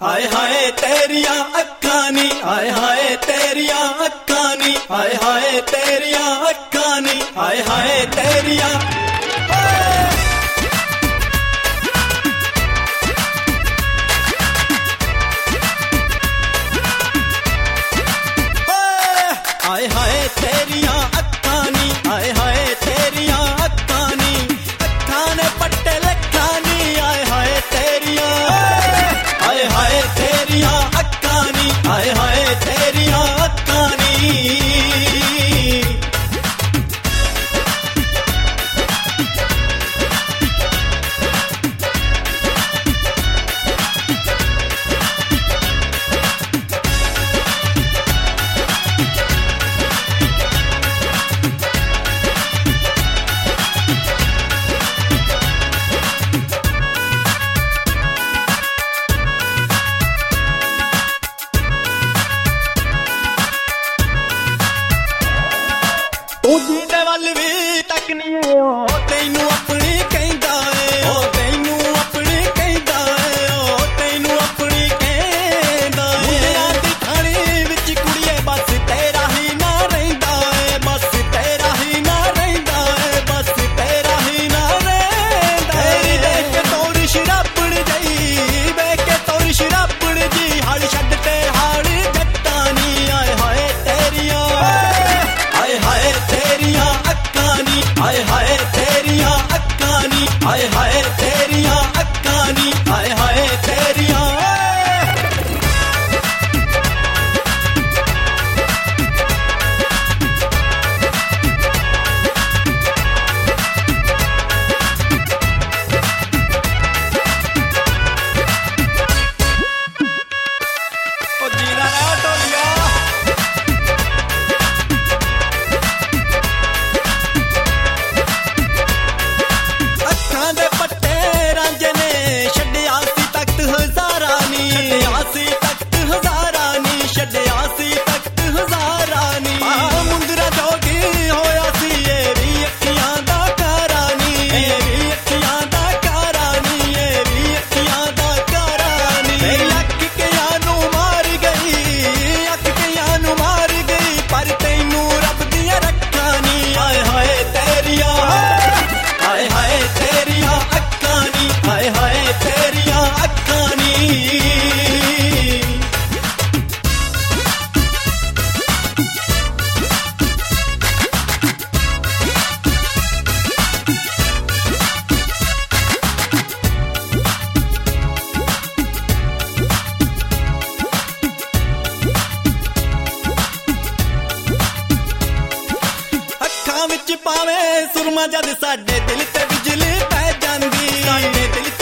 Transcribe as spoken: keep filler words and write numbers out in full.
हाय हाय तेरिया अक्खां नी, हाय हाय तेरिया अक्खां नी, हाय हाय तेरिया अक्खां नी, हाय हाय तेरिया हाय हाय तेरिया अक्खां नी, हाय हाय तेरिया अक्खां नी, अक्खां ने पट्टे लखां नी, हाय हाय तेरिया हाय हाय तेरिया अक्खां नी, हाय हाय तेरिया अक्खां नी। तू जीने वाल भी तकनी है ओ तैनू अपनी कहंदा है, ओ तैनू अपनी कहंदा है, ओ तैनू अपनी कहंदा है। मुंडियां दी थाणी विच कुड़िए बस तेरा ही ना रहिंदा है, बस तेरा ही ना रहिंदा है, बस तेरा ही ना रहिंदा है। तेरी देख के तोरी शराबड़ जई, देख के तोरी शराबड़ जी, हल छड्ड ते हाल जट्टां नी, हाय हाय तेरिया हाय हाय तेरिया अक्खां नी, हाय हाय तेरिया अक्खां नी, हाय हाय तेरिया अक्खां नी, हाय हाय तेरिया ओ जीना ना टोलिया पावे सुरमा जद साडे दिल ते बिजली पै जांदी, साडे दिल